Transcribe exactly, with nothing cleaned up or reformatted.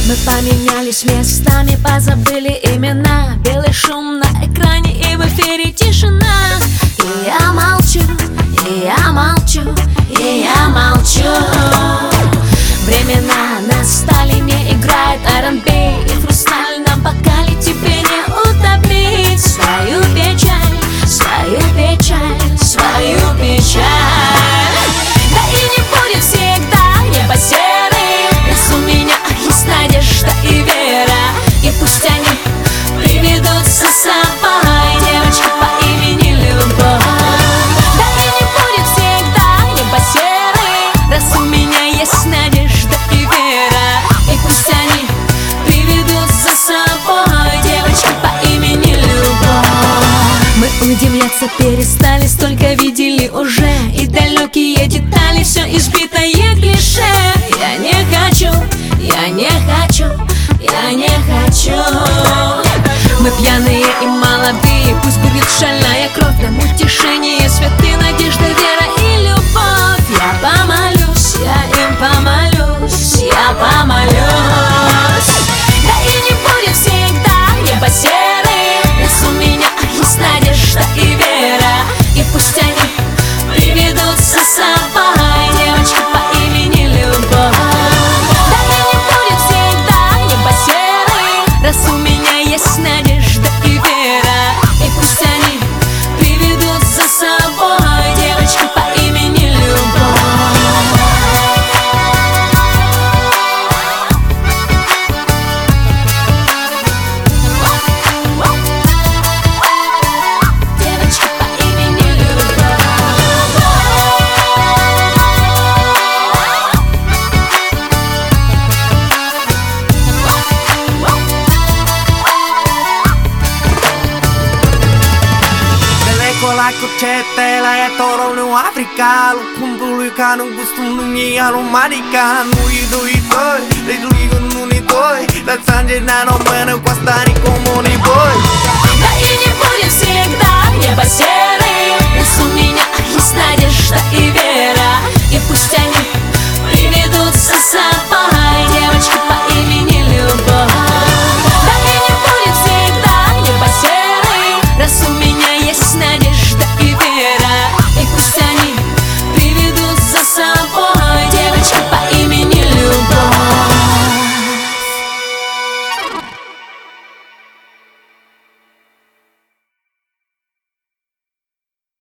Мы поменялись местами, позабыли имена. Белый шум на экране и в эфире тишина. И я молчу, и я молчу, и я молчу. Времена настали, не играет ар энд би. И в хрустальном бокале тебе не утопить свою печаль, свою печаль, свою печаль. Да и не будет всегда небо серым, раз у меня есть надежда и вера. И пусть они приведут за собой девочку по имени Любовь. Да и не будет всегда небо серым, раз у меня есть надежда и вера. И пусть они приведут за собой девочку по имени Любовь. Мы удивляться перестали, столько видели уже. И далекие детали, все избитое клише. Я не хочу, я не хочу, я не хочу. Мы пьяные и молодые, пусть будет шальная кровь. Нам утешение, святы, надежда, вера и любовь. Я помолюсь, я им помолюсь, я помолюсь. Да и не будет всегда небо серым, раз у меня есть надежда и вера. И пусть они приведут за собой девочку по имени Любовь. Да и не будет всегда небо серым, раз у меня есть надежда и вера. И пусть они приведут за собой девочку по имени Любовь. Like cetela e toro no Africa. Lu kumpulkan gusto nungi alo marika. Nui doi doi, le dui gun nuni doi. La sanje na no mena kwastani como